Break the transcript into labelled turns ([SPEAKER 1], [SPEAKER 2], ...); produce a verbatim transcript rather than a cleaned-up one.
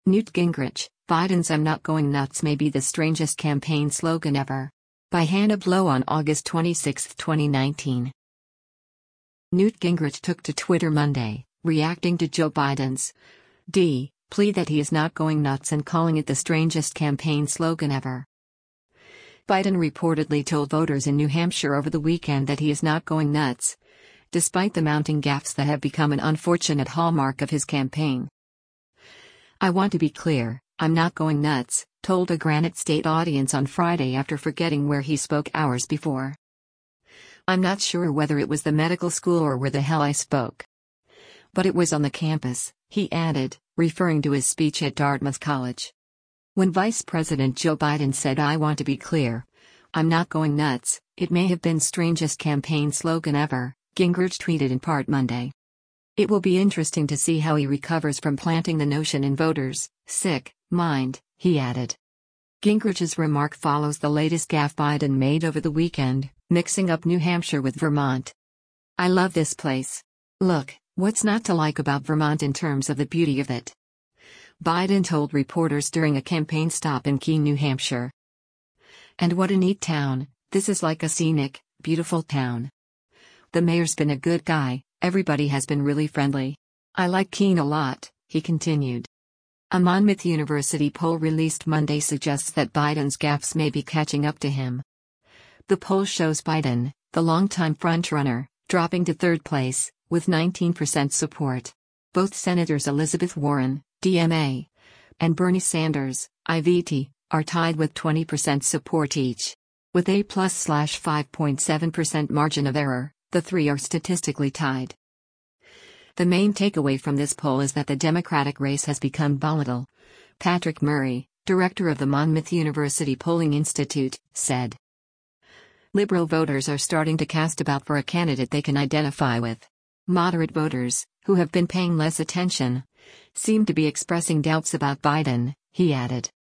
[SPEAKER 1] Newt Gingrich, Biden's "I'm not going nuts" may be the strangest campaign slogan ever. By Hannah Blow on August twenty-sixth, twenty nineteen. Newt Gingrich took to Twitter Monday, reacting to Joe Biden's D plea that he is not going nuts and calling it the strangest campaign slogan ever. Biden reportedly told voters in New Hampshire over the weekend that he is not going nuts, despite the mounting gaffes that have become an unfortunate hallmark of his campaign. "I want to be clear, I'm not going nuts," told a Granite State audience on Friday after forgetting where he spoke hours before. "I'm not sure whether it was the medical school or where the hell I spoke. But it was on the campus," he added, referring to his speech at Dartmouth College. When Vice President Joe Biden said "I want to be clear, I'm not going nuts," it may have been strangest campaign slogan ever, Gingrich tweeted in part Monday. "It will be interesting to see how he recovers from planting the notion in voters' sick mind," he added. Gingrich's remark follows the latest gaffe Biden made over the weekend, mixing up New Hampshire with Vermont. "I love this place. Look, what's not to like about Vermont in terms of the beauty of it?" Biden told reporters during a campaign stop in Keene, New Hampshire. "And what a neat town, this is like a scenic, beautiful town. The mayor's been a good guy, everybody has been really friendly. I like Keene a lot," he continued. A Monmouth University poll released Monday suggests that Biden's gaffes may be catching up to him. The poll shows Biden, the longtime frontrunner, dropping to third place, with nineteen percent support. Both Senators Elizabeth Warren, D M A, and Bernie Sanders, I V T, are tied with twenty percent support each. With a plus five point seven percent margin of error, the three are statistically tied. The main takeaway from this poll is that the Democratic race has become volatile. Patrick Murray, director of the Monmouth University Polling Institute, said. Liberal voters are starting to cast about for a candidate they can identify with. Moderate voters, who have been paying less attention, seem to be expressing doubts about Biden, he added.